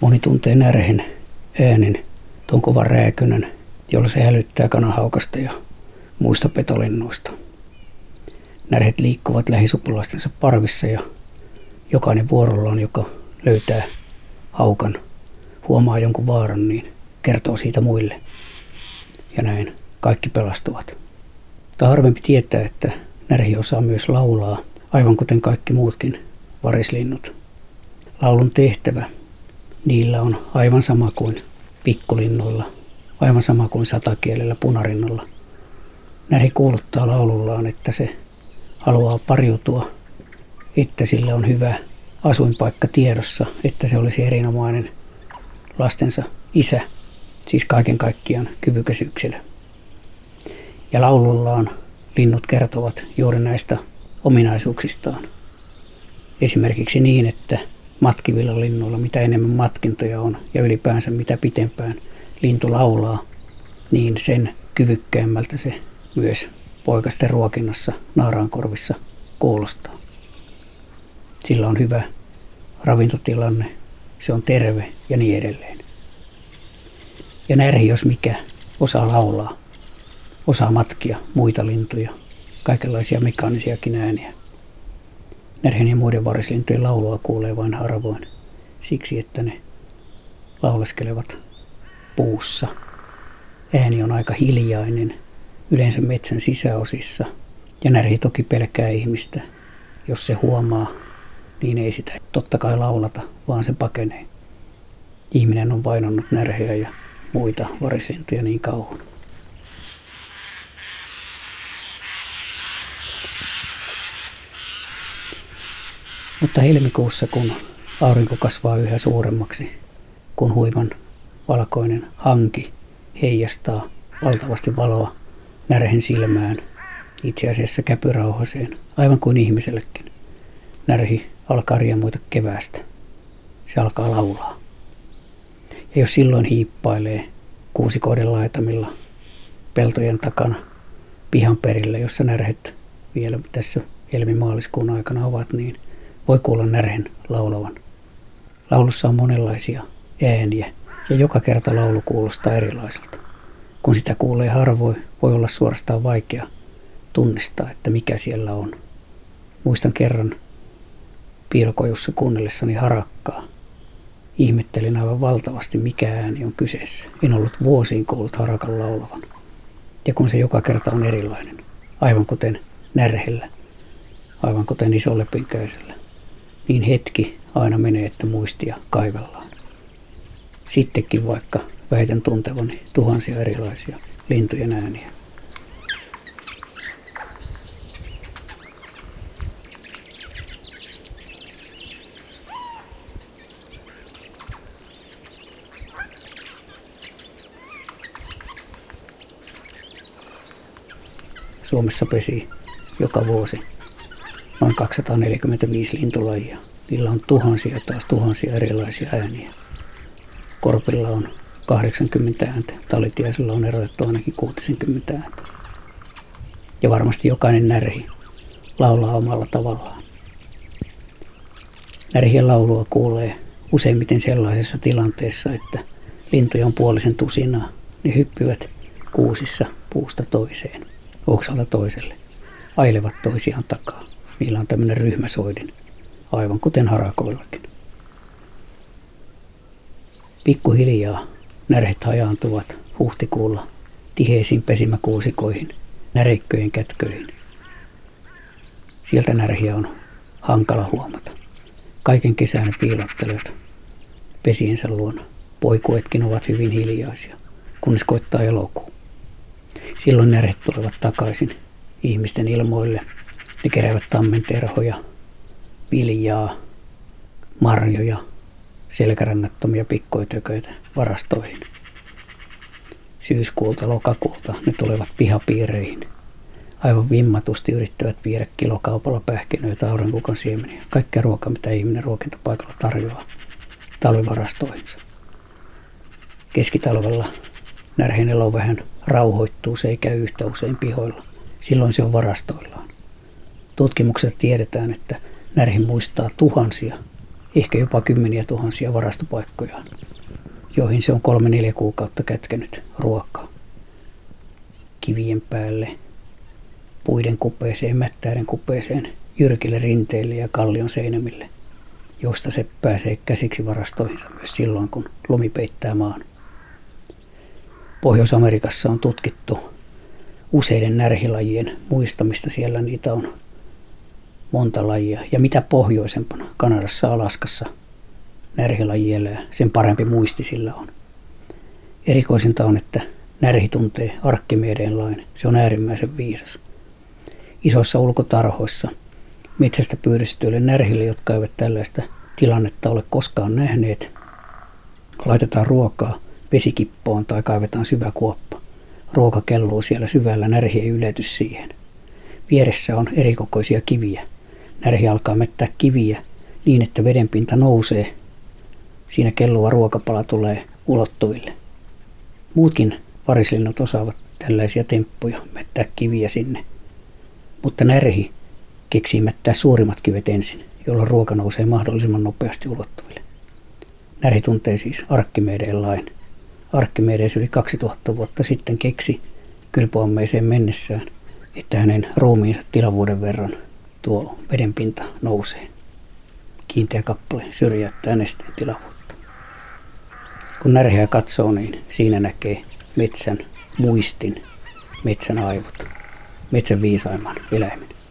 Moni tuntee närhen äänen, tuon kovan rääkynän, jolla se hälyttää kanahaukasta ja muista petolinnuista. Närhet liikkuvat lähisupulaistensa parvissa ja jokainen vuorollaan, joka löytää haukan, huomaa jonkun vaaran, niin kertoo siitä muille. Ja näin kaikki pelastuvat. Mutta harvempi tietää, että närhi osaa myös laulaa, aivan kuten kaikki muutkin varislinnut. Laulun tehtävä niillä on aivan sama kuin pikkulinnuilla, aivan sama kuin satakielellä punarinnalla. Närhi kuuluttaa laulullaan, että se haluaa pariutua, että sillä on hyvä asuinpaikka tiedossa, että se olisi erinomainen lastensa isä, siis kaiken kaikkiaan kyvykäs yksilö. Ja laulullaan linnut kertovat juuri näistä ominaisuuksistaan. Esimerkiksi niin, että matkivilla linnuilla mitä enemmän matkintoja on ja ylipäänsä mitä pitempään lintu laulaa, niin sen kyvykkäämmältä se myös poikasten ruokinnassa naaraankorvissa kuulostaa. Sillä on hyvä ravintotilanne, se on terve ja niin edelleen. Ja närhi, jos mikä, osaa laulaa, osaa matkia muita lintuja, kaikenlaisia mekaanisiakin ääniä. Närhen ja muiden varislintujen laulua kuulee vain harvoin, siksi että ne lauleskelevat puussa. Ääni on aika hiljainen, yleensä metsän sisäosissa, ja närhi toki pelkää ihmistä. Jos se huomaa, niin ei sitä totta kai laulata, vaan se pakenee. Ihminen on vainonnut närheä ja muita varislintuja niin kauan. Mutta helmikuussa, kun aurinko kasvaa yhä suuremmaksi, kun huiman valkoinen hanki heijastaa valtavasti valoa närhen silmään, itse asiassa käpyrauhaseen, aivan kuin ihmisellekin. Närhi alkaa riemuita keväästä. Se alkaa laulaa. Ja jos silloin hiippailee kuusikoiden laitamilla peltojen takana pihan perillä, jossa närhet vielä tässä helmimaaliskuun aikana ovat, niin voi kuulla närhen laulavan. Laulussa on monenlaisia ääniä ja joka kerta laulu kuulostaa erilaiselta. Kun sitä kuulee harvoin, voi olla suorastaan vaikea tunnistaa, että mikä siellä on. Muistan kerran piilokojussa kuunnellessani harakkaa. Ihmettelin aivan valtavasti, mikä ääni on kyseessä. En ollut vuosiin kuullut harakan laulavan. Ja kun se joka kerta on erilainen, aivan kuten närhellä, aivan kuten isolepinkäisellä, niin hetki aina menee, että muistia kaivellaan. Sittenkin vaikka väitän tuntevani tuhansia erilaisia lintujen ääniä. Suomessa pesii joka vuosi noin 245 lintulajia. Niillä on tuhansia erilaisia ääniä. Korpilla on 80 ääntä, talitiaisella on erotettu ainakin 60 ääntä. Ja varmasti jokainen närhi laulaa omalla tavallaan. Närhien laulua kuulee useimmiten sellaisessa tilanteessa, että lintuja on puolisen tusinaa. Ne hyppivät kuusissa puusta toiseen, oksalta toiselle, ailevat toisiaan takaa. Niillä on tämmöinen ryhmäsoidin, aivan kuten harakoillakin. Pikkuhiljaa närhet hajaantuvat huhtikuulla tiheisiin pesimäkuusikoihin, näreikköjen kätköihin. Sieltä närhiä on hankala huomata. Kaiken kesän ne piilottelevat pesiensä luona. Poikuetkin ovat hyvin hiljaisia, kunnes koittaa elokuu. Silloin närhet tulevat takaisin ihmisten ilmoille. Ne keräävät tammenterhoja, viljaa, marjoja, selkärannattomia pikkuötököitä varastoihin. Syyskuulta, lokakuulta ne tulevat pihapiireihin. Aivan vimmatusti yrittävät viedä kilokaupalla pähkinöitä, aurinkukan siemeniä. Kaikkea ruokaa, mitä ihminen ruokintapaikalla tarjoaa talvivarastoihinsa. Keskitalvella närhen elo vähän rauhoittuu, se ei käy yhtä usein pihoilla. Silloin se on varastoillaan. Tutkimuksessa tiedetään, että närhi muistaa tuhansia ehkä jopa kymmeniä tuhansia varastopaikkoja, joihin se on 3-4 kuukautta kätkenyt ruokaa. Kivien päälle, puiden kupeeseen, mättäiden kupeeseen, jyrkille rinteille ja kallion seinämille, josta se pääsee käsiksi varastoihinsa myös silloin, kun lumi peittää maan. Pohjois-Amerikassa on tutkittu useiden närhilajien muistamista, siellä niitä on monta lajia. Ja mitä pohjoisempana, Kanadassa, Alaskassa, närhilaji elää, sen parempi muisti sillä on. Erikoisinta on, että närhi tuntee Arkimedeen lain. Se on äärimmäisen viisas. Isoissa ulkotarhoissa metsästä pyydystetyille närhille, jotka eivät tällaista tilannetta ole koskaan nähneet, laitetaan ruokaa vesikippoon tai kaivetaan syvä kuoppa. Ruoka kelluu siellä syvällä, närhi ei ylety siihen. Vieressä on erikokoisia kiviä. Närhi alkaa mettää kiviä niin, että vedenpinta nousee. Siinä kelluva ruokapala tulee ulottuville. Muutkin varislinnut osaavat tällaisia temppuja, mettää kiviä sinne. Mutta närhi keksii mettää suurimmat kivet ensin, jolloin ruoka nousee mahdollisimman nopeasti ulottuville. Närhi tuntee siis Arkimedeen lain. Arkimedes yli 2000 vuotta sitten keksi kylpyammeeseen mennessään, että hänen ruumiinsa tilavuuden verran tuo vedenpinta nousee. Kiinteä kappale syrjäyttää nesteen tilavuutta. Kun närheä katsoo, niin siinä näkee metsän muistin, metsän aivot, metsän viisaimman eläimen.